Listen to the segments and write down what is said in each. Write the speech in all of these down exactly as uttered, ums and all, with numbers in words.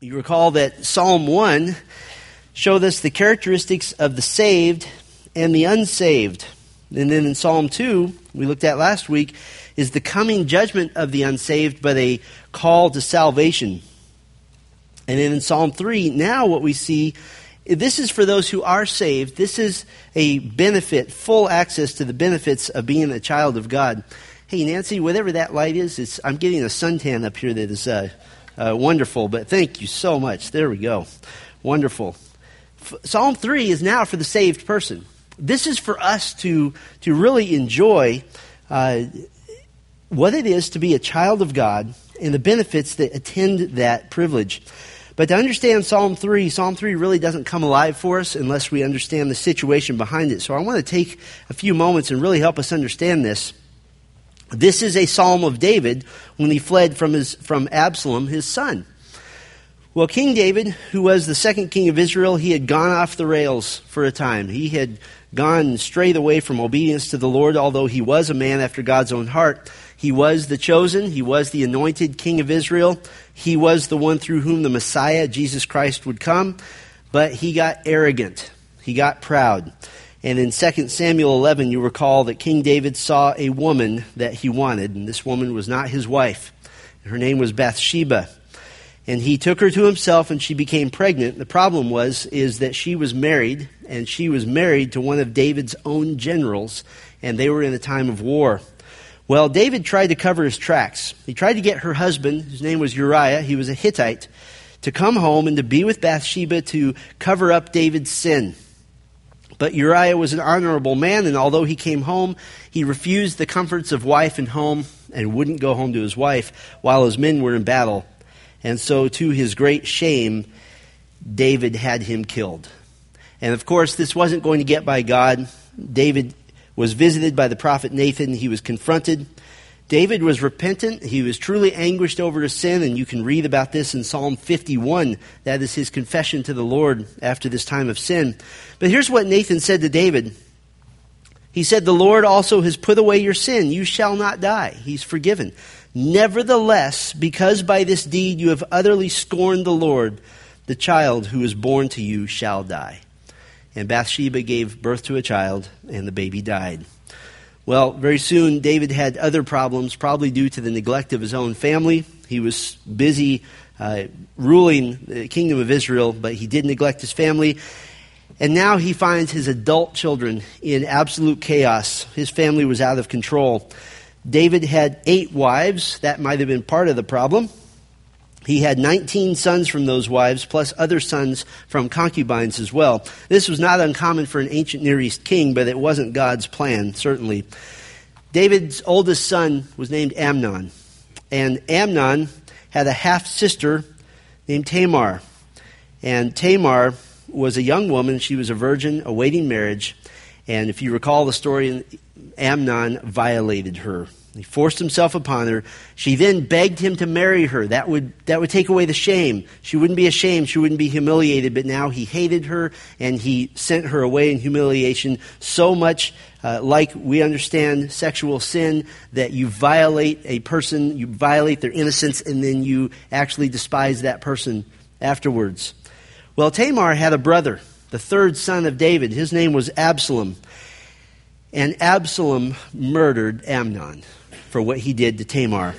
You recall that Psalm one showed us the characteristics of the saved and the unsaved. And then in Psalm two, we looked at last week, is the coming judgment of the unsaved, but a call to salvation. And then in Psalm three, now what we see, this is for those who are saved. This is a benefit, full access to the benefits of being a child of God. Hey, Nancy, whatever that light is, it's, I'm getting a suntan up here that is uh, uh, wonderful, but thank you so much. There we go. Wonderful. F- Psalm three is now for the saved person. This is for us to, to really enjoy uh, what it is to be a child of God and the benefits that attend that privilege. But to understand Psalm three, Psalm three really doesn't come alive for us unless we understand the situation behind it. So I want to take a few moments and really help us understand this. This is a psalm of David when he fled from his from Absalom, his son. Well, King David, who was the second king of Israel, he had gone off the rails for a time. He had gone and strayed away from obedience to the Lord, although he was a man after God's own heart. He was the chosen. He was the anointed king of Israel. He was the one through whom the Messiah, Jesus Christ, would come. But he got arrogant. He got proud. And in Second Samuel eleven, you recall that King David saw a woman that he wanted. And this woman was not his wife. Her name was Bathsheba. And he took her to himself and she became pregnant. The problem was, is that she was married, and she was married to one of David's own generals, and they were in a time of war. Well, David tried to cover his tracks. He tried to get her husband, whose name was Uriah, he was a Hittite, to come home and to be with Bathsheba to cover up David's sin. But Uriah was an honorable man, and although he came home, he refused the comforts of wife and home and wouldn't go home to his wife while his men were in battle. And so, to his great shame, David had him killed. And of course, this wasn't going to get by God. David was visited by the prophet Nathan. He was confronted. David was repentant. He was truly anguished over his sin, and you can read about this in Psalm fifty-one. That is his confession to the Lord after this time of sin. But here's what Nathan said to David. He said, "The Lord also has put away your sin. You shall not die." He's forgiven. "Nevertheless, because by this deed you have utterly scorned the Lord, the child who is born to you shall die." And Bathsheba gave birth to a child, and the baby died. Well, very soon David had other problems, probably due to the neglect of his own family. He was busy uh, ruling the kingdom of Israel, but he did neglect his family. And now he finds his adult children in absolute chaos. His family was out of control. David had eight wives. That might have been part of the problem. He had nineteen sons from those wives, plus other sons from concubines as well. This was not uncommon for an ancient Near East king, but it wasn't God's plan, certainly. David's oldest son was named Amnon. And Amnon had a half-sister named Tamar. And Tamar was a young woman. She was a virgin awaiting marriage. And if you recall the story, Amnon violated her. He forced himself upon her. She then begged him to marry her. That would that would take away the shame. She wouldn't be ashamed. She wouldn't be humiliated. But now he hated her, and he sent her away in humiliation. So much uh, like we understand sexual sin, that you violate a person, you violate their innocence, and then you actually despise that person afterwards. Well, Tamar had a brother, the third son of David. His name was Absalom. And Absalom murdered Amnon for what he did to Tamar.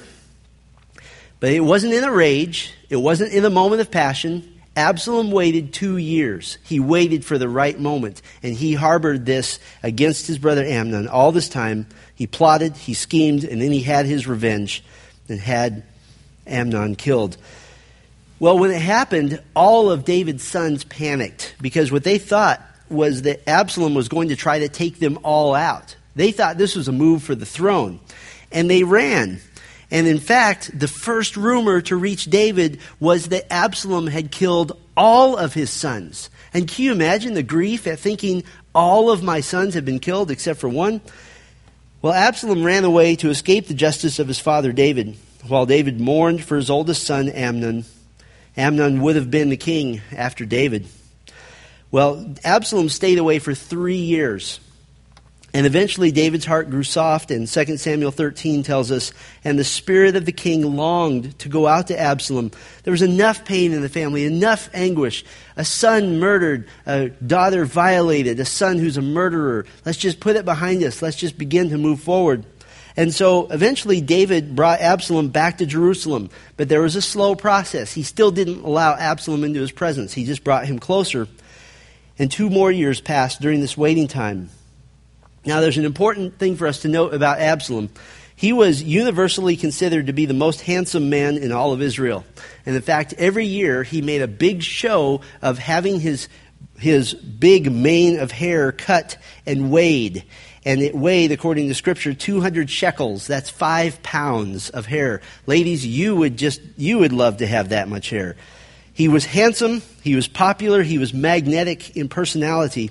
But it wasn't in a rage. It wasn't in a moment of passion. Absalom waited two years. He waited for the right moment. And he harbored this against his brother Amnon. All this time, he plotted, he schemed, and then he had his revenge and had Amnon killed. Well, when it happened, all of David's sons panicked because what they thought was that Absalom was going to try to take them all out. They thought this was a move for the throne. And they ran. And in fact, the first rumor to reach David was that Absalom had killed all of his sons. And can you imagine the grief at thinking all of my sons have been killed except for one? Well, Absalom ran away to escape the justice of his father David. While David mourned for his oldest son Amnon, Amnon would have been the king after David. Well, Absalom stayed away for three years. And eventually David's heart grew soft, and Second Samuel thirteen tells us, and the spirit of the king longed to go out to Absalom. There was enough pain in the family, enough anguish. A son murdered, a daughter violated, a son who's a murderer. Let's just put it behind us. Let's just begin to move forward. And so eventually David brought Absalom back to Jerusalem, but there was a slow process. He still didn't allow Absalom into his presence. He just brought him closer. And two more years passed during this waiting time. Now, there's an important thing for us to note about Absalom. He was universally considered to be the most handsome man in all of Israel. And in fact, every year he made a big show of having his, his big mane of hair cut and weighed. And it weighed, according to Scripture, two hundred shekels. That's five pounds of hair. Ladies, you would just, you would love to have that much hair. He was handsome, he was popular, he was magnetic in personality.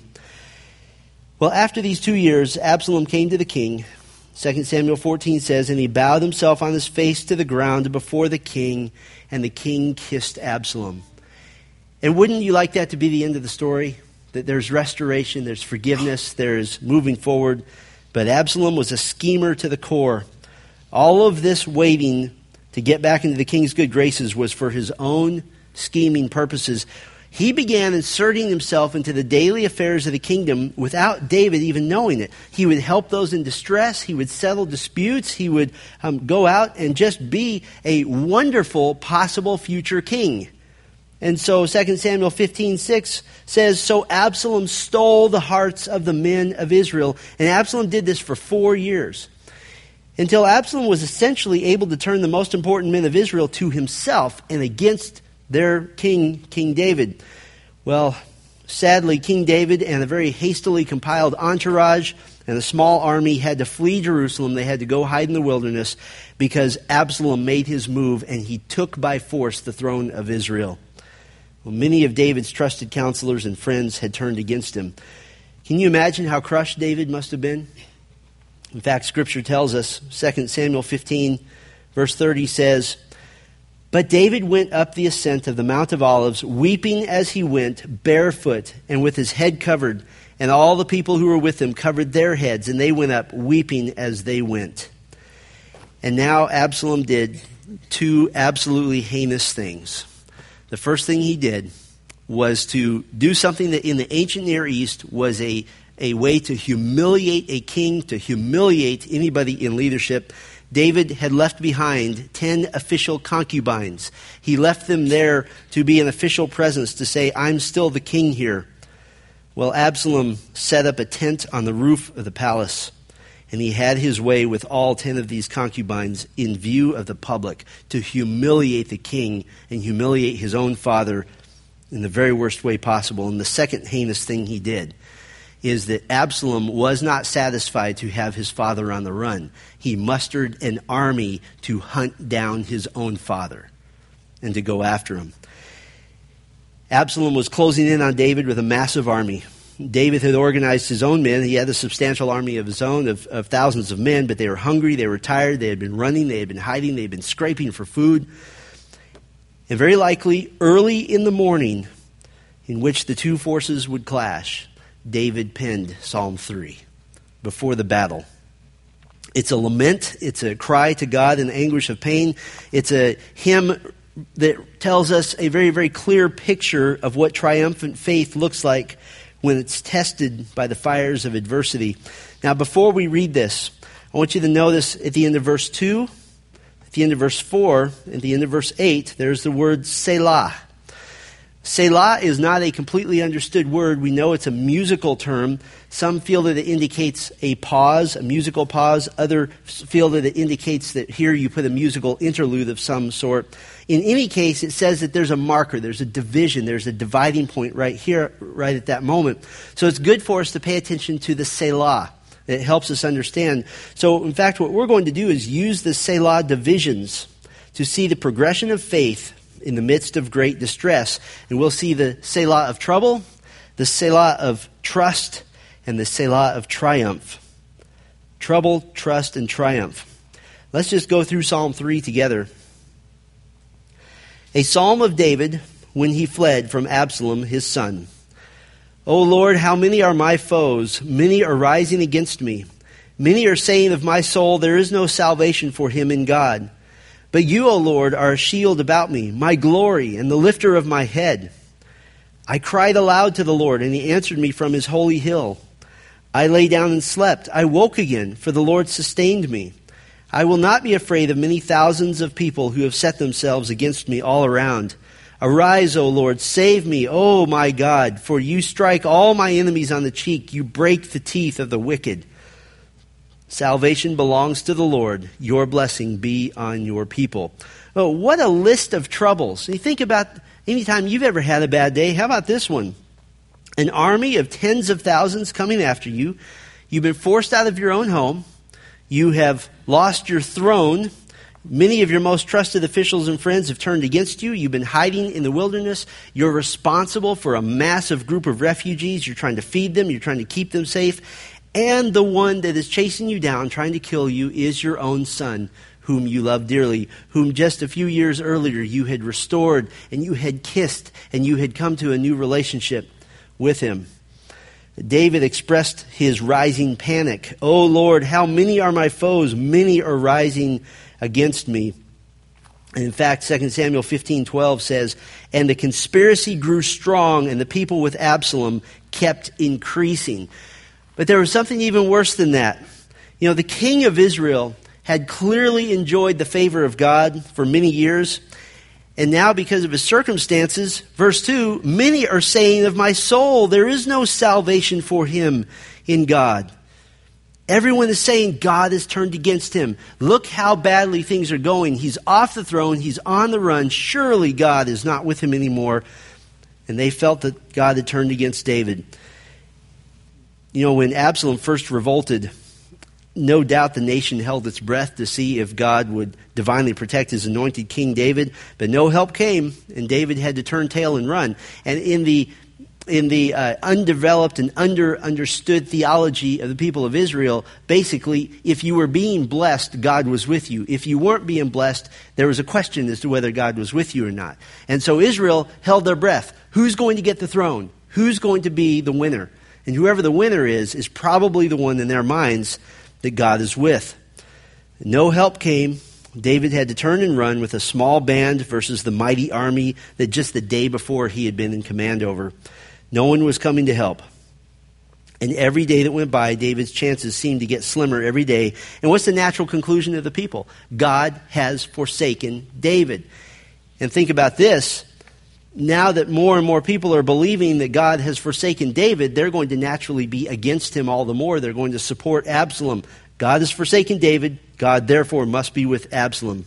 Well, after these two years, Absalom came to the king. Second Samuel fourteen says, and he bowed himself on his face to the ground before the king, and the king kissed Absalom. And wouldn't you like that to be the end of the story? That there's restoration, there's forgiveness, there's moving forward. But Absalom was a schemer to the core. All of this waiting to get back into the king's good graces was for his own scheming purposes. He began inserting himself into the daily affairs of the kingdom without David even knowing it. He would help those in distress. He would settle disputes. He would um, go out and just be a wonderful possible future king. And so Second Samuel fifteen six says, so Absalom stole the hearts of the men of Israel. And Absalom did this for four years. Until Absalom was essentially able to turn the most important men of Israel to himself and against their king, King David. Well, sadly, King David and a very hastily compiled entourage and a small army had to flee Jerusalem. They had to go hide in the wilderness because Absalom made his move and he took by force the throne of Israel. Well, many of David's trusted counselors and friends had turned against him. Can you imagine how crushed David must have been? In fact, Scripture tells us, Second Samuel fifteen, verse thirty says, but David went up the ascent of the Mount of Olives, weeping as he went, barefoot and with his head covered. And all the people who were with him covered their heads, and they went up weeping as they went. And now Absalom did two absolutely heinous things. The first thing he did was to do something that in the ancient Near East was a, a way to humiliate a king, to humiliate anybody in leadership. David had left behind ten official concubines. He left them there to be an official presence, to say, I'm still the king here. Well, Absalom set up a tent on the roof of the palace, and he had his way with all ten of these concubines in view of the public to humiliate the king and humiliate his own father in the very worst way possible. And the second heinous thing he did is that Absalom was not satisfied to have his father on the run. He mustered an army to hunt down his own father and to go after him. Absalom was closing in on David with a massive army. David had organized his own men. He had a substantial army of his own of, of thousands of men, but they were hungry, they were tired, they had been running, they had been hiding, they had been scraping for food. And very likely, early in the morning in which the two forces would clash, David penned Psalm three before the battle. It's a lament. It's a cry to God in anguish of pain. It's a hymn that tells us a very, very clear picture of what triumphant faith looks like when it's tested by the fires of adversity. Now, before we read this, I want you to notice at the end of verse two, at the end of verse four, at the end of verse eight, there's the word Selah. Selah is not a completely understood word. We know it's a musical term. Some feel that it indicates a pause, a musical pause. Others feel that it indicates that here you put a musical interlude of some sort. In any case, it says that there's a marker, there's a division, there's a dividing point right here, right at that moment. So it's good for us to pay attention to the Selah. It helps us understand. So, in fact, what we're going to do is use the Selah divisions to see the progression of faith in the midst of great distress. And we'll see the Selah of trouble, the Selah of trust, and the Selah of triumph. Trouble, trust, and triumph. Let's just go through Psalm three together. A psalm of David when he fled from Absalom, his son. O Lord, how many are my foes? Many are rising against me. Many are saying of my soul, there is no salvation for him in God. But you, O Lord, are a shield about me, my glory, and the lifter of my head. I cried aloud to the Lord, and he answered me from his holy hill. I lay down and slept. I woke again, for the Lord sustained me. I will not be afraid of many thousands of people who have set themselves against me all around. Arise, O Lord, save me, O my God, for you strike all my enemies on the cheek. You break the teeth of the wicked. Salvation belongs to the Lord. Your blessing be on your people. Oh, what a list of troubles. You think about anytime you've ever had a bad day. How about this one? An army of tens of thousands coming after you. You've been forced out of your own home. You have lost your throne. Many of your most trusted officials and friends have turned against you. You've been hiding in the wilderness. You're responsible for a massive group of refugees. You're trying to feed them. You're trying to keep them safe. And the one that is chasing you down, trying to kill you, is your own son, whom you love dearly, whom just a few years earlier you had restored and you had kissed and you had come to a new relationship with him. David expressed his rising panic. O Lord, how many are my foes? Many are rising against me. And in fact, Second Samuel fifteen twelve says, and the conspiracy grew strong, and the people with Absalom kept increasing. But there was something even worse than that. You know, the king of Israel had clearly enjoyed the favor of God for many years. And now, because of his circumstances, verse two, many are saying of my soul, there is no salvation for him in God. Everyone is saying God has turned against him. Look how badly things are going. He's off the throne. He's on the run. Surely God is not with him anymore. And they felt that God had turned against David. You know, when Absalom first revolted, no doubt the nation held its breath to see if God would divinely protect his anointed King David. But no help came, and David had to turn tail and run. And in the in the uh, undeveloped and under understood theology of the people of Israel, basically, if you were being blessed, God was with you. If you weren't being blessed, there was a question as to whether God was with you or not. And so Israel held their breath. Who's going to get the throne? Who's going to be the winner? And whoever the winner is, is probably the one in their minds that God is with. No help came. David had to turn and run with a small band versus the mighty army that just the day before he had been in command over. No one was coming to help. And every day that went by, David's chances seemed to get slimmer every day. And what's the natural conclusion of the people? God has forsaken David. And think about this. Now that more and more people are believing that God has forsaken David, they're going to naturally be against him all the more. They're going to support Absalom. God has forsaken David. God, therefore, must be with Absalom.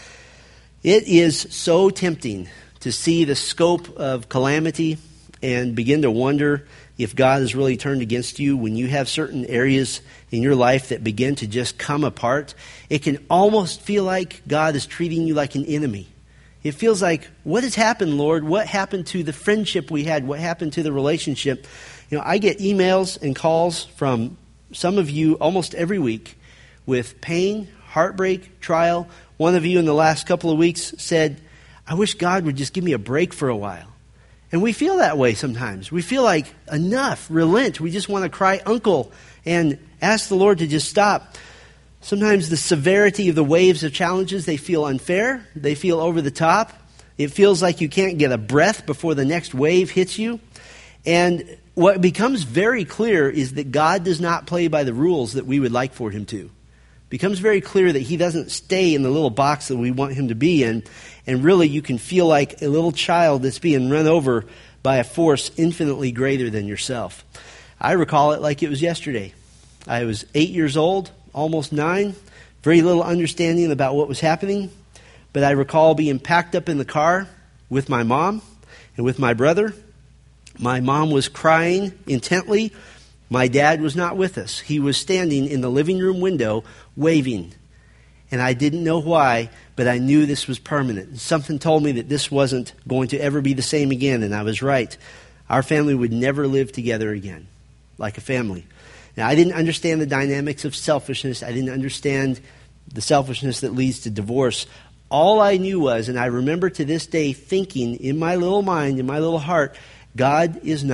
It is so tempting to see the scope of calamity and begin to wonder if God has really turned against you when you have certain areas in your life that begin to just come apart. It can almost feel like God is treating you like an enemy. It feels like, what has happened, Lord? What happened to the friendship we had? What happened to the relationship? You know, I get emails and calls from some of you almost every week with pain, heartbreak, trial. One of you in the last couple of weeks said, I wish God would just give me a break for a while. And we feel that way sometimes. We feel like, enough, relent. We just want to cry uncle and ask the Lord to just stop. Sometimes the severity of the waves of challenges, they feel unfair. They feel over the top. It feels like you can't get a breath before the next wave hits you. And what becomes very clear is that God does not play by the rules that we would like for him to. It becomes very clear that he doesn't stay in the little box that we want him to be in. And really, you can feel like a little child that's being run over by a force infinitely greater than yourself. I recall it like it was yesterday. I was eight years old. Almost nine, very little understanding about what was happening. But I recall being packed up in the car with my mom and with my brother. My mom was crying intently. My dad was not with us. He was standing in the living room window waving. And I didn't know why, but I knew this was permanent. Something told me that this wasn't going to ever be the same again, and I was right. Our family would never live together again, like a family. Now, I didn't understand the dynamics of selfishness. I didn't understand the selfishness that leads to divorce. All I knew was, and I remember to this day thinking in my little mind, in my little heart, God is not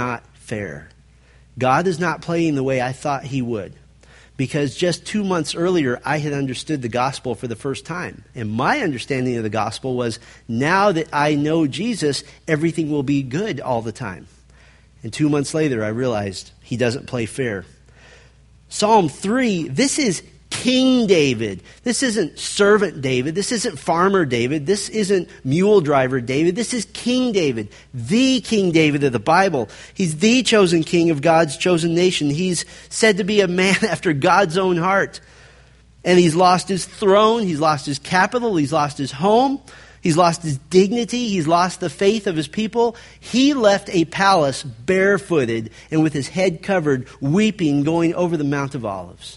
fair. God is not playing the way I thought he would. Because just two months earlier, I had understood the gospel for the first time. And my understanding of the gospel was, now that I know Jesus, everything will be good all the time. And two months later, I realized he doesn't play fair. Psalm three, this is King David. This isn't servant David. This isn't farmer David. This isn't mule driver David. This is King David, the King David of the Bible. He's the chosen king of God's chosen nation. He's said to be a man after God's own heart. And he's lost his throne. He's lost his capital. He's lost his home. He's lost his dignity. He's lost the faith of his people. He left a palace barefooted and with his head covered, weeping, going over the Mount of Olives.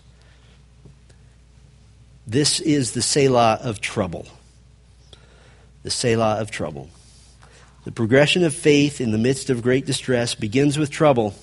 This is the Selah of trouble. The Selah of trouble. The progression of faith in the midst of great distress begins with trouble.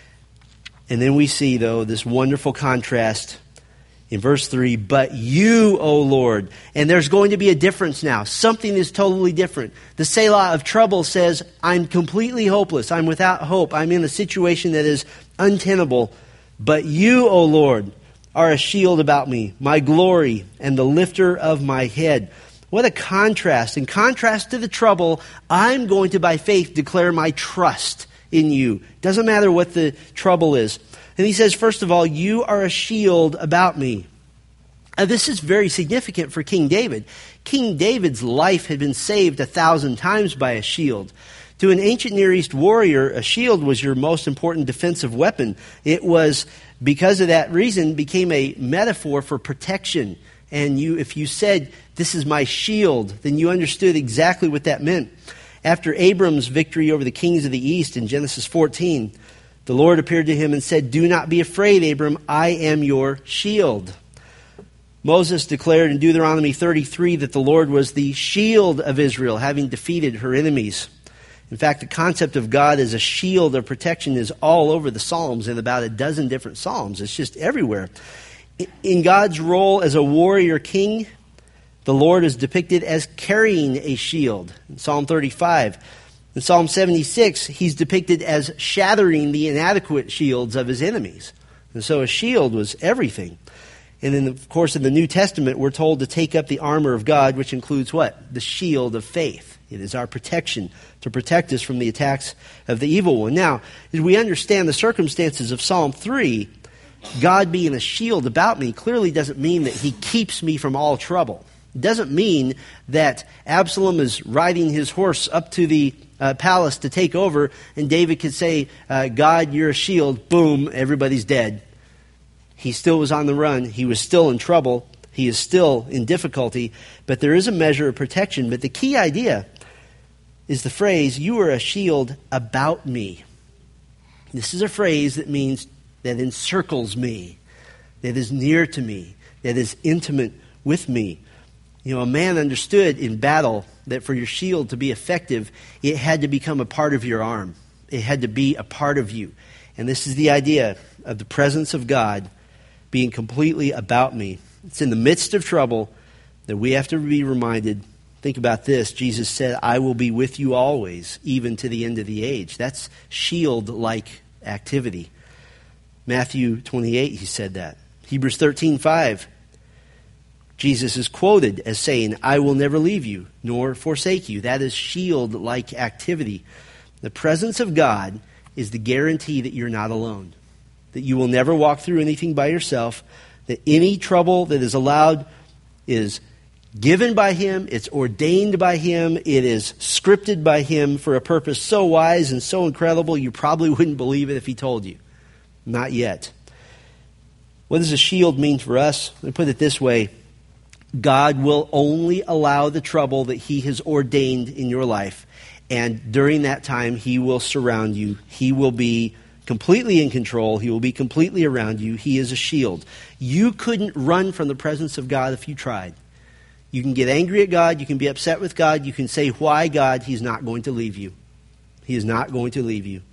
And then we see, though, this wonderful contrast in verse three. But you, O Lord. And there's going to be a difference now. Something is totally different. The Selah of trouble says, I'm completely hopeless. I'm without hope. I'm in a situation that is untenable. But you, O Lord, are a shield about me, my glory, and the lifter of my head. What a contrast. In contrast to the trouble, I'm going to, by faith, declare my trust in you. Doesn't matter what the trouble is. And he says, first of all, you are a shield about me. Now, this is very significant for King David. King David's life had been saved a thousand times by a shield. To an ancient Near East warrior, a shield was your most important defensive weapon. It was, because of that reason, became a metaphor for protection. And you, if you said, this is my shield, then you understood exactly what that meant. After Abram's victory over the kings of the east in Genesis fourteen, the Lord appeared to him and said, do not be afraid, Abram, I am your shield. Moses declared in Deuteronomy thirty-three that the Lord was the shield of Israel, having defeated her enemies. In fact, the concept of God as a shield of protection is all over the Psalms, in about a dozen different Psalms. It's just everywhere. In God's role as a warrior king, the Lord is depicted as carrying a shield. In Psalm thirty-five. In Psalm seventy-six, he's depicted as shattering the inadequate shields of his enemies. And so a shield was everything. And then, of course, in the New Testament, we're told to take up the armor of God, which includes what? The shield of faith. It is our protection to protect us from the attacks of the evil one. Now, as we understand the circumstances of Psalm three, God being a shield about me clearly doesn't mean that he keeps me from all trouble. It doesn't mean that Absalom is riding his horse up to the uh, palace to take over, and David could say, uh, God, you're a shield, boom, everybody's dead. He still was on the run. He was still in trouble. He is still in difficulty, but there is a measure of protection. But the key idea is the phrase, you are a shield about me. This is a phrase that means that encircles me, that is near to me, that is intimate with me. You know, a man understood in battle that for your shield to be effective, it had to become a part of your arm. It had to be a part of you. And this is the idea of the presence of God being completely about me. It's in the midst of trouble that we have to be reminded. Think about this. Jesus said, I will be with you always, even to the end of the age. That's shield-like activity. Matthew twenty-eight, he said that. Hebrews thirteen five, Jesus is quoted as saying, I will never leave you, nor forsake you. That is shield-like activity. The presence of God is the guarantee that you're not alone, that you will never walk through anything by yourself, that any trouble that is allowed is given by him, it's ordained by him, it is scripted by him for a purpose so wise and so incredible you probably wouldn't believe it if he told you. Not yet. What does a shield mean for us? Let me put it this way. God will only allow the trouble that he has ordained in your life. And during that time, he will surround you. He will be completely in control. He will be completely around you. He is a shield. You couldn't run from the presence of God if you tried. You can get angry at God. You can be upset with God. You can say, why, God? He's not going to leave you. He is not going to leave you.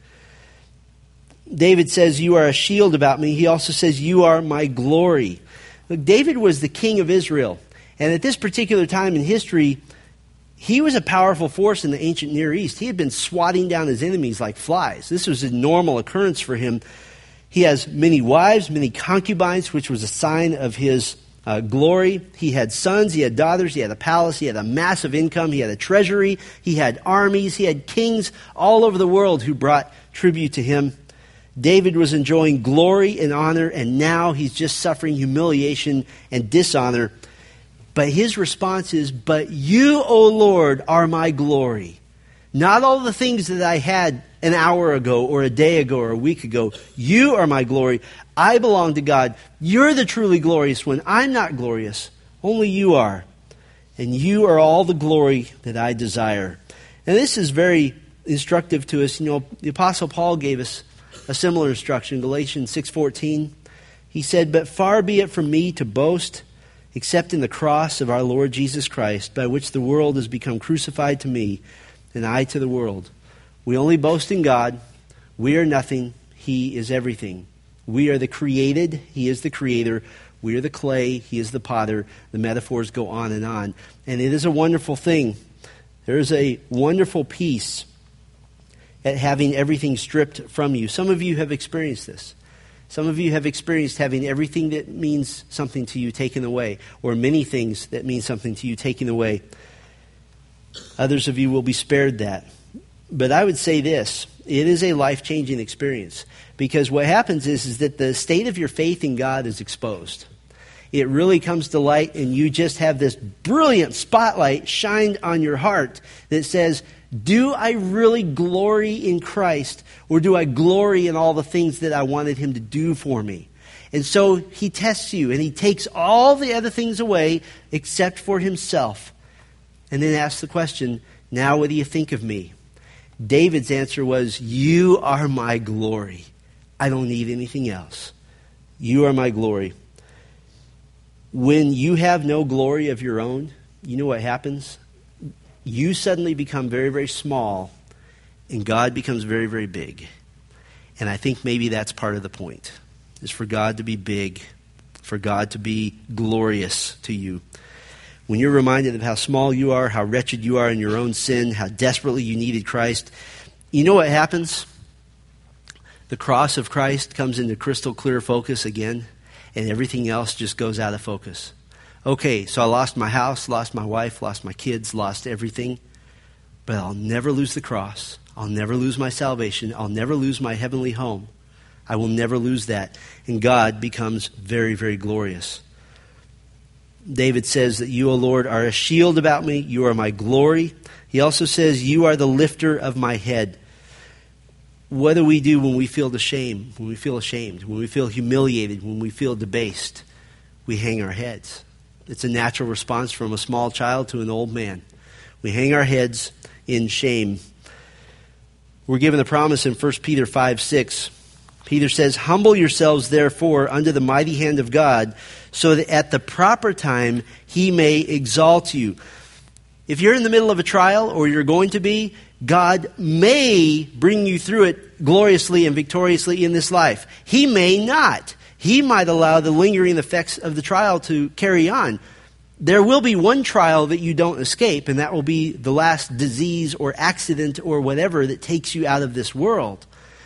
David says, you are a shield about me. He also says, you are my glory. Look, David was the king of Israel. And at this particular time in history, he was a powerful force in the ancient Near East. He had been swatting down his enemies like flies. This was a normal occurrence for him. He has many wives, many concubines, which was a sign of his uh, glory. He had sons, he had daughters, he had a palace, he had a massive income, he had a treasury, he had armies, he had kings all over the world who brought tribute to him. David was enjoying glory and honor, and now he's just suffering humiliation and dishonor. But his response is, "But you, O Lord, are my glory." Not all the things that I had an hour ago or a day ago or a week ago. You are my glory. I belong to God. You're the truly glorious one. I'm not glorious. Only you are. And you are all the glory that I desire. And this is very instructive to us. You know, the Apostle Paul gave us a similar instruction. Galatians six fourteen. He said, "But far be it from me to boast, except in the cross of our Lord Jesus Christ, by which the world has become crucified to me, and I to the world." We only boast in God. We are nothing. He is everything. We are the created. He is the creator. We are the clay. He is the potter. The metaphors go on and on. And it is a wonderful thing. There is a wonderful peace at having everything stripped from you. Some of you have experienced this. Some of you have experienced having everything that means something to you taken away, or many things that mean something to you taken away. Others of you will be spared that. But I would say this, it is a life-changing experience, because what happens is, is that the state of your faith in God is exposed. It really comes to light, and you just have this brilliant spotlight shined on your heart that says, do I really glory in Christ, or do I glory in all the things that I wanted him to do for me? And so he tests you, and he takes all the other things away except for himself. And then asks the question, now what do you think of me? David's answer was, you are my glory. I don't need anything else. You are my glory. When you have no glory of your own, you know what happens? You suddenly become very, very small, and God becomes very, very big. And I think maybe that's part of the point, is for God to be big, for God to be glorious to you. When you're reminded of how small you are, how wretched you are in your own sin, how desperately you needed Christ, you know what happens? The cross of Christ comes into crystal clear focus again, and everything else just goes out of focus. Okay, so I lost my house, lost my wife, lost my kids, lost everything, but I'll never lose the cross. I'll never lose my salvation. I'll never lose my heavenly home. I will never lose that. And God becomes very, very glorious. David says that you, O Lord, are a shield about me. You are my glory. He also says, you are the lifter of my head. What do we do when we feel ashamed, when we feel ashamed, when we feel humiliated, when we feel debased? We hang our heads. It's a natural response from a small child to an old man. We hang our heads in shame. We're given a promise in First Peter five six. Peter says, humble yourselves, therefore, under the mighty hand of God, so that at the proper time he may exalt you. If you're in the middle of a trial, or you're going to be, God may bring you through it gloriously and victoriously in this life. He may not. He might allow the lingering effects of the trial to carry on. There will be one trial that you don't escape, and that will be the last disease or accident or whatever that takes you out of this world.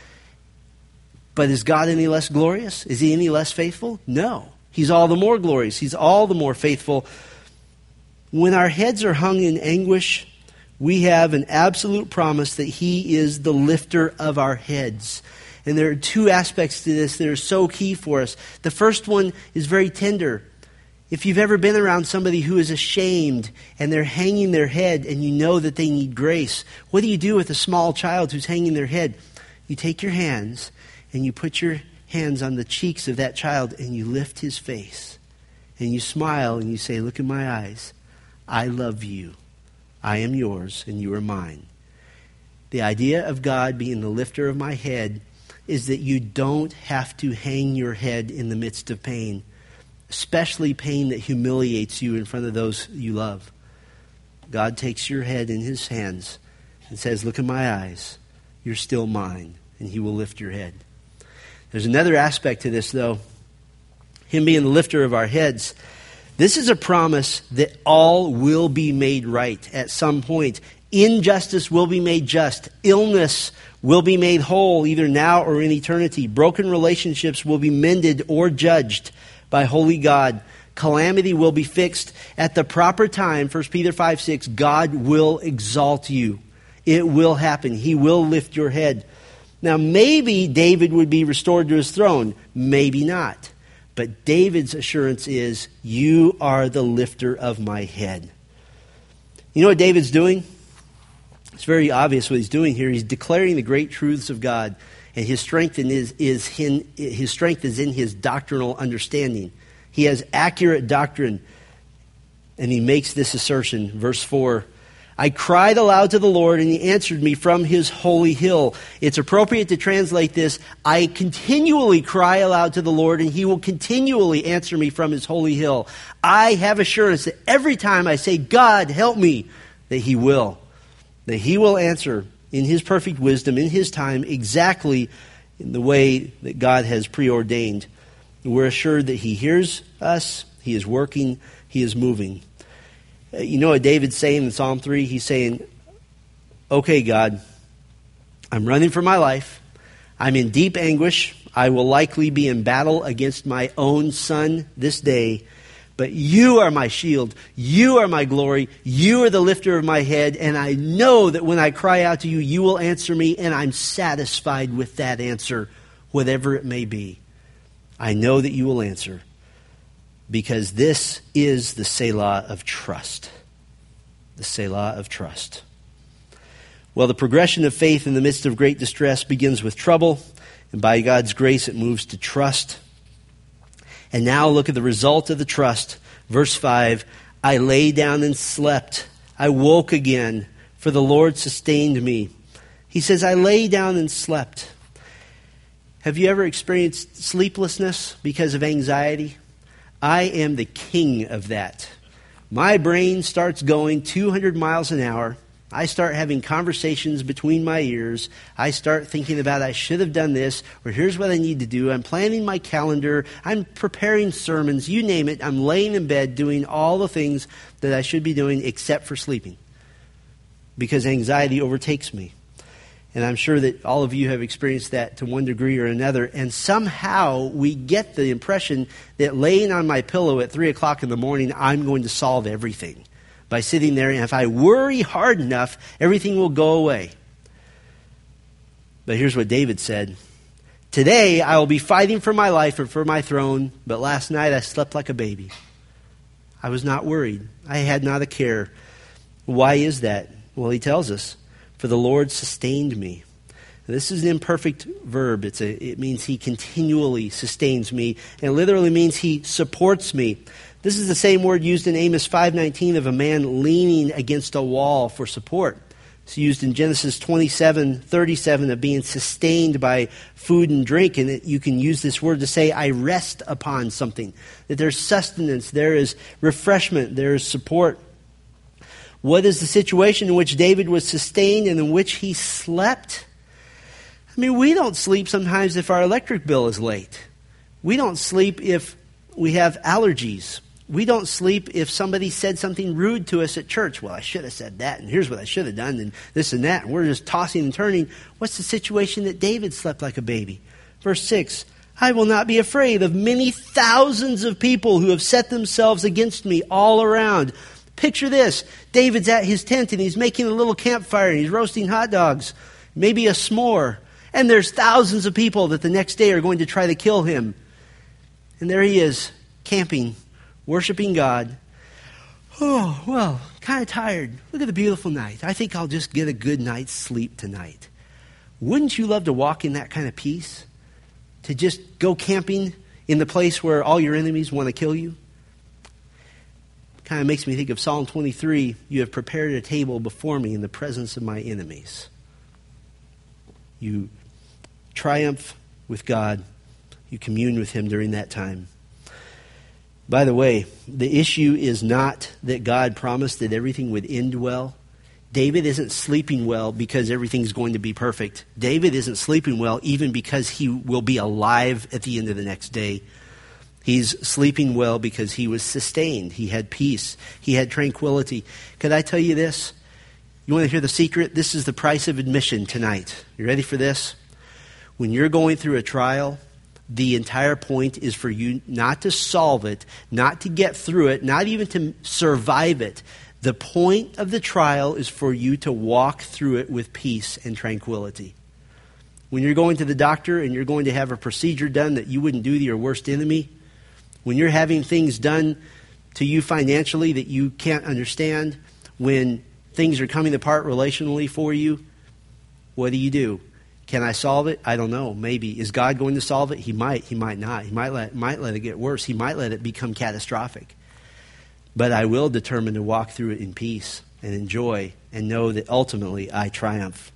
But is God any less glorious? Is he any less faithful? No. He's all the more glorious. He's all the more faithful. When our heads are hung in anguish, we have an absolute promise that he is the lifter of our heads. And there are two aspects to this that are so key for us. The first one is very tender. If you've ever been around somebody who is ashamed and they're hanging their head and you know that they need grace, what do you do with a small child who's hanging their head? You take your hands and you put your hands on the cheeks of that child and you lift his face. And you smile and you say, look in my eyes. I love you. I am yours and you are mine. The idea of God being the lifter of my head is that you don't have to hang your head in the midst of pain, especially pain that humiliates you in front of those you love. God takes your head in his hands and says, look in my eyes. You're still mine. And he will lift your head. There's another aspect to this, though. Him being the lifter of our heads. This is a promise that all will be made right at some point. Injustice will be made just. Illness will be made whole, either now or in eternity. Broken relationships will be mended or judged by holy God. Calamity will be fixed at the proper time. First Peter five six, God will exalt you. It will happen. He will lift your head. Now, maybe David would be restored to his throne. Maybe not. But David's assurance is, you are the lifter of my head. You know what David's doing? It's very obvious what he's doing here. He's declaring the great truths of God, and his strength in his, is in, his strength is in his doctrinal understanding. He has accurate doctrine, and he makes this assertion. Verse four, I cried aloud to the Lord, and he answered me from his holy hill. It's appropriate to translate this, I continually cry aloud to the Lord, and he will continually answer me from his holy hill. I have assurance that every time I say, God, help me, that he will. That he will answer in his perfect wisdom, in his time, exactly in the way that God has preordained. We're assured that he hears us, he is working, he is moving. You know what David's saying in Psalm three? He's saying, okay, God, I'm running for my life. I'm in deep anguish. I will likely be in battle against my own son this day. But you are my shield. You are my glory. You are the lifter of my head. And I know that when I cry out to you, you will answer me. And I'm satisfied with that answer, whatever it may be. I know that you will answer. Because this is the Selah of trust. The Selah of trust. Well, the progression of faith in the midst of great distress begins with trouble. And by God's grace, it moves to trust. And now look at the result of the trust. Verse five, I lay down and slept. I woke again, for the Lord sustained me. He says, I lay down and slept. Have you ever experienced sleeplessness because of anxiety? I am the king of that. My brain starts going two hundred miles an hour. I start having conversations between my ears. I start thinking about I should have done this, or here's what I need to do. I'm planning my calendar. I'm preparing sermons. You name it. I'm laying in bed doing all the things that I should be doing except for sleeping because anxiety overtakes me. And I'm sure that all of you have experienced that to one degree or another. And somehow we get the impression that laying on my pillow at three o'clock in the morning, I'm going to solve everything. By sitting there, and if I worry hard enough, everything will go away. But here's what David said. Today I will be fighting for my life and for my throne, but last night I slept like a baby. I was not worried. I had not a care. Why is that? Well, he tells us, for the Lord sustained me. Now, this is an imperfect verb. It's a, it means he continually sustains me. And it literally means he supports me. This is the same word used in Amos five nineteen of a man leaning against a wall for support. It's used in Genesis twenty-seven thirty-seven of being sustained by food and drink. And it, you can use this word to say, I rest upon something. That there's sustenance, there is refreshment, there is support. What is the situation in which David was sustained and in which he slept? I mean, we don't sleep sometimes if our electric bill is late. We don't sleep if we have allergies. We don't sleep if somebody said something rude to us at church. Well, I should have said that, and here's what I should have done, and this and that. And we're just tossing and turning. What's the situation that David slept like a baby? Verse six, I will not be afraid of many thousands of people who have set themselves against me all around. Picture this. David's at his tent, and he's making a little campfire, and he's roasting hot dogs, maybe a s'more. And there's thousands of people that the next day are going to try to kill him. And there he is, camping, worshiping God. Oh, well, kind of tired. Look at the beautiful night. I think I'll just get a good night's sleep tonight. Wouldn't you love to walk in that kind of peace? To just go camping in the place where all your enemies want to kill you? Kind of makes me think of Psalm twenty-three. You have prepared a table before me in the presence of my enemies. You triumph with God. You commune with him during that time. By the way, the issue is not that God promised that everything would end well. David isn't sleeping well because everything's going to be perfect. David isn't sleeping well even because he will be alive at the end of the next day. He's sleeping well because he was sustained. He had peace. He had tranquility. Could I tell you this? You want to hear the secret? This is the price of admission tonight. You ready for this? When you're going through a trial, the entire point is for you not to solve it, not to get through it, not even to survive it. The point of the trial is for you to walk through it with peace and tranquility. When you're going to the doctor and you're going to have a procedure done that you wouldn't do to your worst enemy, when you're having things done to you financially that you can't understand, when things are coming apart relationally for you, what do you do? Can I solve it? I don't know. Maybe. Is God going to solve it? He might. He might not. He might let, might let it get worse. He might let it become catastrophic. But I will determine to walk through it in peace and enjoy and know that ultimately I triumph.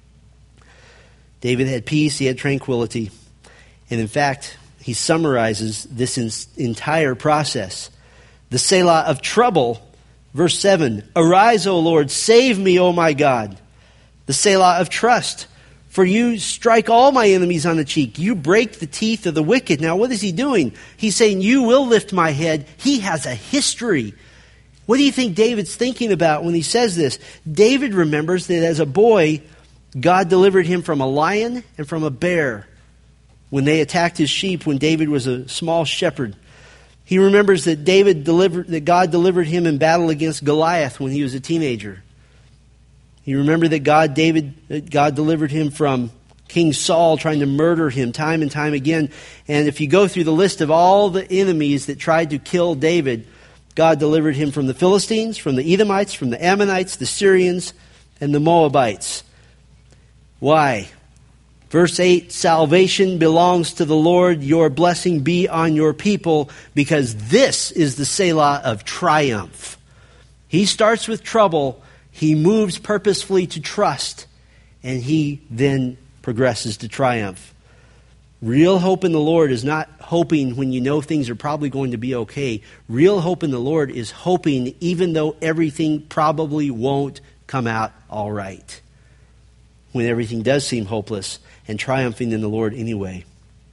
David had peace. He had tranquility. And in fact, he summarizes this in, entire process. The Selah of trouble, verse seven, arise, O Lord, save me, O my God. The Selah of trust, for you strike all my enemies on the cheek. You break the teeth of the wicked. Now, what is he doing? He's saying, you will lift my head. He has a history. What do you think David's thinking about when he says this? David remembers that as a boy, God delivered him from a lion and from a bear when they attacked his sheep when David was a small shepherd. He remembers that David delivered, that God delivered him in battle against Goliath when he was a teenager. He remembered that God, David, that God delivered him from King Saul trying to murder him time and time again. And if you go through the list of all the enemies that tried to kill David, God delivered him from the Philistines, from the Edomites, from the Ammonites, the Syrians, and the Moabites. Why? Verse eight, salvation belongs to the Lord. Your blessing be on your people, because this is the Selah of triumph. He starts with trouble. He moves purposefully to trust, and he then progresses to triumph. Real hope in the Lord is not hoping when you know things are probably going to be okay. Real hope in the Lord is hoping even though everything probably won't come out all right. When everything does seem hopeless, and triumphing in the Lord anyway.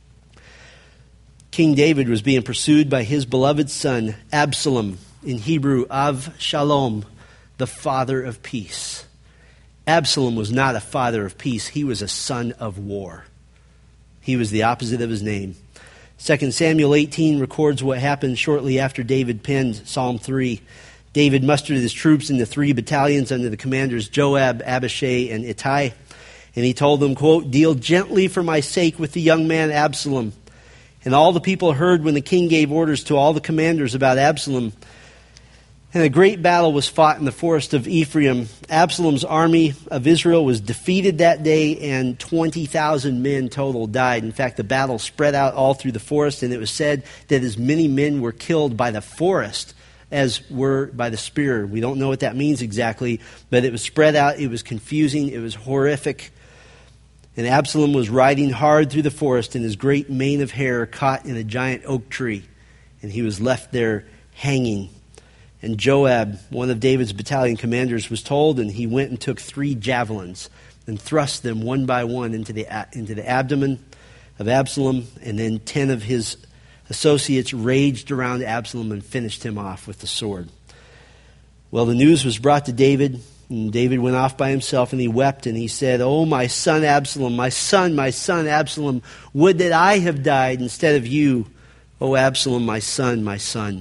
King David was being pursued by his beloved son, Absalom, in Hebrew, Av Shalom, the father of peace. Absalom was not a father of peace. He was a son of war. He was the opposite of his name. Second Samuel eighteen records what happened shortly after David penned Psalm three. David mustered his troops into three battalions under the commanders Joab, Abishai, and Ittai. And he told them, quote, deal gently for my sake with the young man Absalom. And all the people heard when the king gave orders to all the commanders about Absalom. And a great battle was fought in the forest of Ephraim. Absalom's army of Israel was defeated that day, and twenty thousand men total died. In fact, the battle spread out all through the forest, and it was said that as many men were killed by the forest as were by the spear. We don't know what that means exactly, but it was spread out. It was confusing. It was horrific. And Absalom was riding hard through the forest, and his great mane of hair caught in a giant oak tree, and he was left there hanging. And Joab, one of David's battalion commanders, was told, and he went and took three javelins and thrust them one by one into the into the abdomen of Absalom, and then ten of his associates raged around Absalom and finished him off with the sword. Well, the news was brought to David, and David went off by himself, and he wept, and he said, oh, my son Absalom, my son, my son Absalom, would that I have died instead of you, O Absalom, my son, my son.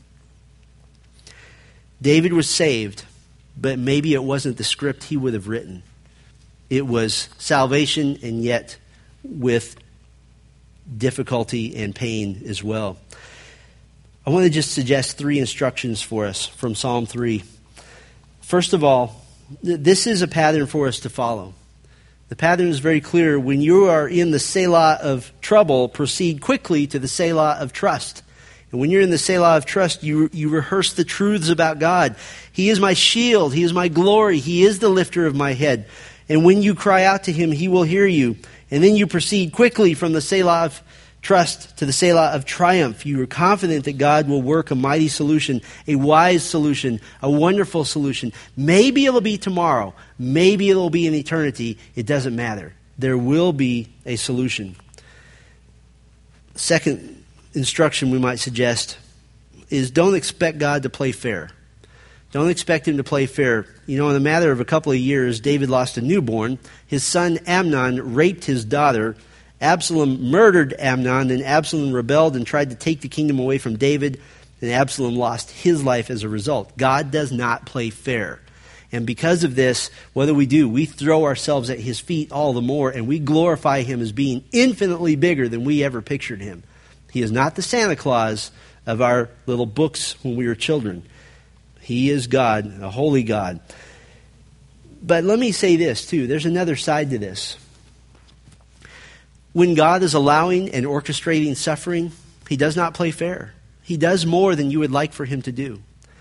David was saved, but maybe it wasn't the script he would have written. It was salvation, and yet with difficulty and pain as well. I want to just suggest three instructions for us from Psalm three. First of all, this is a pattern for us to follow. The pattern is very clear. When you are in the Selah of trouble, proceed quickly to the Selah of trust. And when you're in the Selah of trust, you, you rehearse the truths about God. He is my shield. He is my glory. He is the lifter of my head. And when you cry out to him, he will hear you. And then you proceed quickly from the Selah of trust to the Selah of triumph. You are confident that God will work a mighty solution, a wise solution, a wonderful solution. Maybe it'll be tomorrow. Maybe it'll be in eternity. It doesn't matter. There will be a solution. Second instruction we might suggest is don't expect God to play fair. Don't expect him to play fair. You know, in a matter of a couple of years, David lost a newborn. His son Amnon raped his daughter. Absalom murdered Amnon, and Absalom rebelled and tried to take the kingdom away from David, and Absalom lost his life as a result. God does not play fair. And because of this, what do we do? We throw ourselves at his feet all the more, and we glorify him as being infinitely bigger than we ever pictured him. He is not the Santa Claus of our little books when we were children. He is God, a holy God. But let me say this too. There's another side to this. When God is allowing and orchestrating suffering, he does not play fair. He does more than you would like for him to do.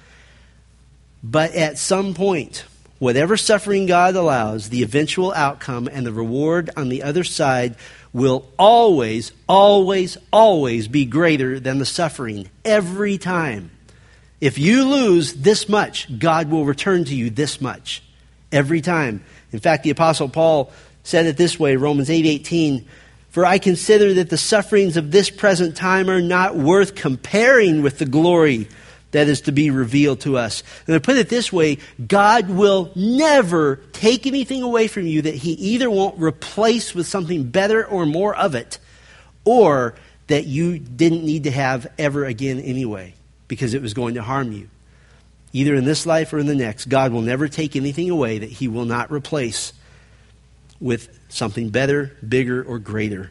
But at some point, whatever suffering God allows, the eventual outcome and the reward on the other side will always, always, always be greater than the suffering. Every time. If you lose this much, God will return to you this much. Every time. In fact, the Apostle Paul said it this way, Romans eight eighteen, "For I consider that the sufferings of this present time are not worth comparing with the glory that is to be revealed to us." And to put it this way, God will never take anything away from you that he either won't replace with something better or more of it, or that you didn't need to have ever again anyway, because it was going to harm you. Either in this life or in the next, God will never take anything away that he will not replace with something better, bigger, or greater.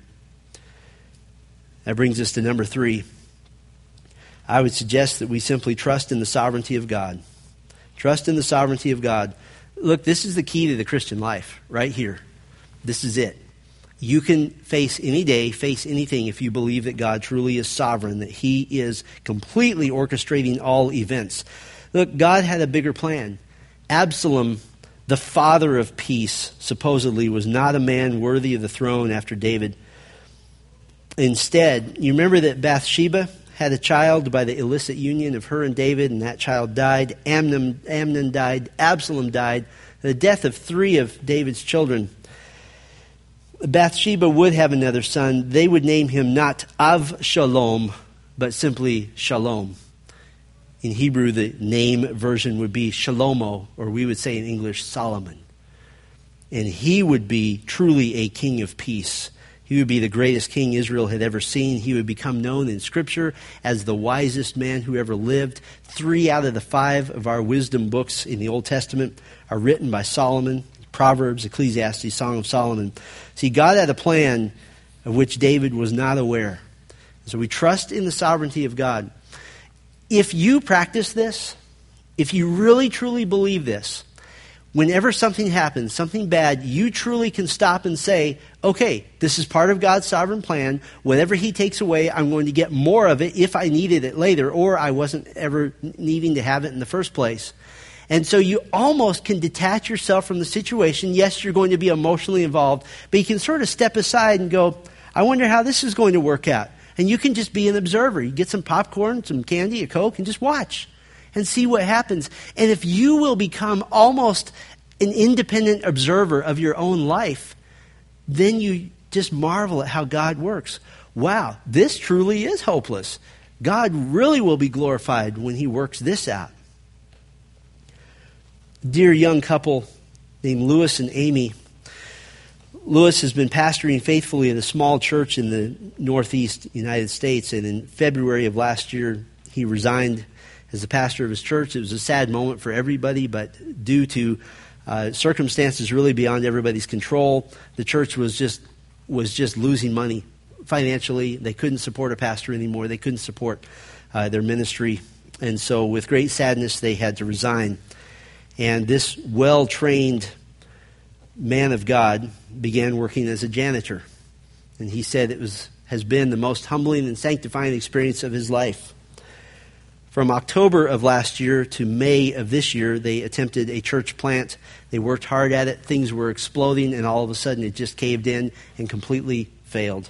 That brings us to number three. I would suggest that we simply trust in the sovereignty of God. Trust in the sovereignty of God. Look, this is the key to the Christian life, right here. This is it. You can face any day, face anything if you believe that God truly is sovereign, that he is completely orchestrating all events. Look, God had a bigger plan. Absalom, the father of peace, supposedly was not a man worthy of the throne after David. Instead, you remember that Bathsheba had a child by the illicit union of her and David, and that child died. Amnon, Amnon died. Absalom died. The death of three of David's children. Bathsheba would have another son. They would name him not Avshalom, but simply Shalom. In Hebrew, the name version would be Shalomo, or we would say in English, Solomon. And he would be truly a king of peace. He would be the greatest king Israel had ever seen. He would become known in Scripture as the wisest man who ever lived. Three out of the five of our wisdom books in the Old Testament are written by Solomon. Proverbs, Ecclesiastes, Song of Solomon. See, God had a plan of which David was not aware. So we trust in the sovereignty of God. If you practice this, if you really truly believe this, whenever something happens, something bad, you truly can stop and say, okay, this is part of God's sovereign plan. Whatever he takes away, I'm going to get more of it if I needed it later, or I wasn't ever needing to have it in the first place. And so you almost can detach yourself from the situation. Yes, you're going to be emotionally involved, but you can sort of step aside and go, I wonder how this is going to work out. And you can just be an observer. You get some popcorn, some candy, a Coke, and just watch and see what happens. And if you will become almost an independent observer of your own life, then you just marvel at how God works. Wow, this truly is hopeless. God really will be glorified when he works this out. Dear young couple named Lewis and Amy. Lewis has been pastoring faithfully at a small church in the Northeast United States, and in February of last year, he resigned as the pastor of his church. It was a sad moment for everybody, but due to uh, circumstances really beyond everybody's control, the church was just was just losing money financially. They couldn't support a pastor anymore. They couldn't support uh, their ministry, and so with great sadness, they had to resign. And this well-trained man of God began working as a janitor. And he said it was has been the most humbling and sanctifying experience of his life. From October of last year to May of this year, they attempted a church plant. They worked hard at it. Things were exploding, and all of a sudden it just caved in and completely failed.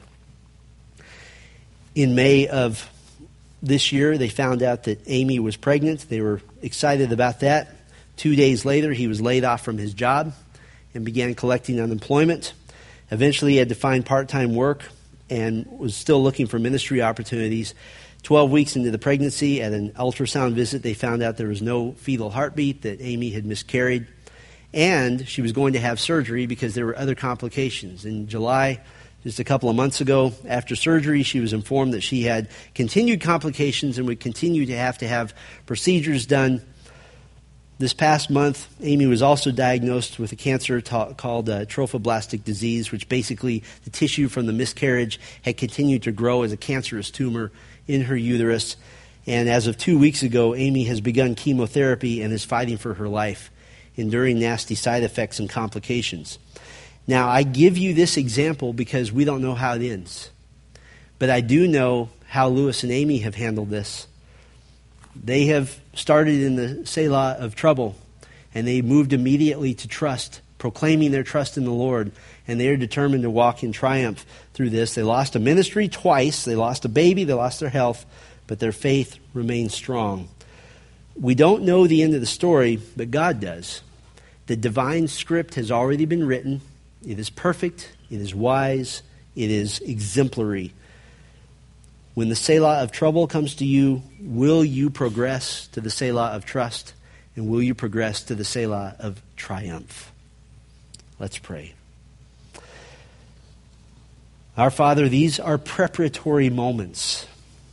In May of this year, they found out that Amy was pregnant. They were excited about that. Two days later, he was laid off from his job and began collecting unemployment. Eventually, he had to find part-time work, and was still looking for ministry opportunities. Twelve weeks into the pregnancy, at an ultrasound visit, they found out there was no fetal heartbeat, that Amy had miscarried, and she was going to have surgery because there were other complications. In July, just a couple of months ago, after surgery, she was informed that she had continued complications and would continue to have to have procedures done. This past month, Amy was also diagnosed with a cancer ta- called uh, trophoblastic disease, which basically the tissue from the miscarriage had continued to grow as a cancerous tumor in her uterus. And as of two weeks ago, Amy has begun chemotherapy and is fighting for her life, enduring nasty side effects and complications. Now, I give you this example because we don't know how it ends. But I do know how Lewis and Amy have handled this. They have started in the Selah of trouble, and they moved immediately to trust, proclaiming their trust in the Lord, and they are determined to walk in triumph through this. They lost a ministry twice. They lost a baby. They lost their health, but their faith remains strong. We don't know the end of the story, but God does. The divine script has already been written. It is perfect. It is wise. It is exemplary. When the Selah of trouble comes to you, will you progress to the Selah of trust? And will you progress to the Selah of triumph? Let's pray. Our Father, these are preparatory moments.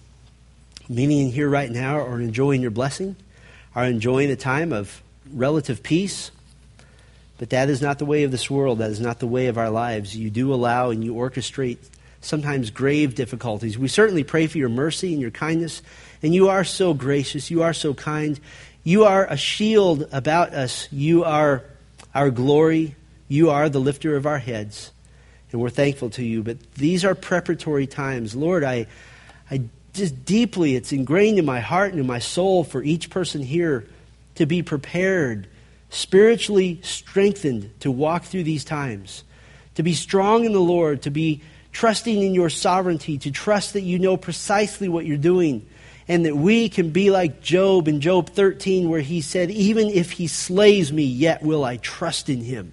Many in here right now are enjoying your blessing, are enjoying a time of relative peace. But that is not the way of this world. That is not the way of our lives. You do allow and you orchestrate sometimes grave difficulties. We certainly pray for your mercy and your kindness. And you are so gracious. You are so kind. You are a shield about us. You are our glory. You are the lifter of our heads. And we're thankful to you. But these are preparatory times. Lord, I, I just deeply, it's ingrained in my heart and in my soul for each person here to be prepared, spiritually strengthened to walk through these times, to be strong in the Lord, to be trusting in your sovereignty, to trust that you know precisely what you're doing, and that we can be like Job in Job thirteen, where he said, even if he slays me, yet will I trust in him.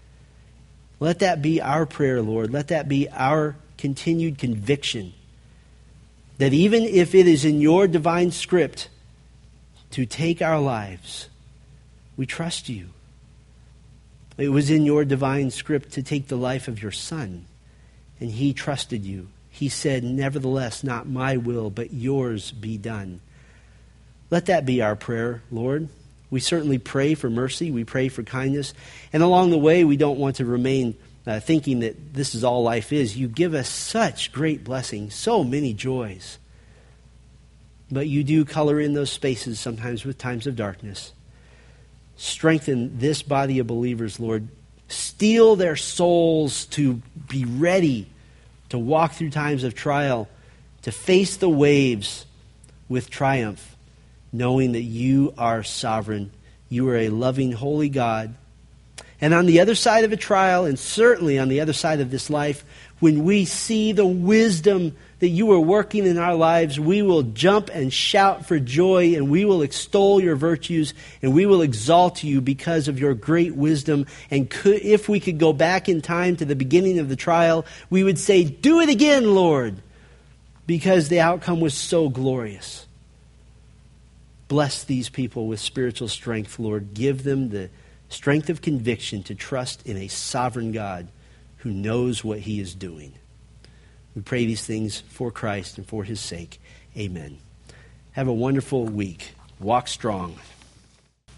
Let that be our prayer, Lord. Let that be our continued conviction that even if it is in your divine script to take our lives, we trust you. It was in your divine script to take the life of your Son, and he trusted you. He said, nevertheless, not my will, but yours be done. Let that be our prayer, Lord. We certainly pray for mercy. We pray for kindness. And along the way, we don't want to remain uh, thinking that this is all life is. You give us such great blessings, so many joys. But you do color in those spaces sometimes with times of darkness. Strengthen this body of believers, Lord. Steel their souls to be ready to walk through times of trial, to face the waves with triumph, knowing that you are sovereign. You are a loving, holy God. And on the other side of a trial, and certainly on the other side of this life, when we see the wisdom that you are working in our lives, we will jump and shout for joy, and we will extol your virtues, and we will exalt you because of your great wisdom. And could, if we could go back in time to the beginning of the trial, we would say, do it again, Lord, because the outcome was so glorious. Bless these people with spiritual strength, Lord. Give them the strength of conviction to trust in a sovereign God who knows what he is doing. We pray these things for Christ and for his sake. Amen. Have a wonderful week. Walk strong.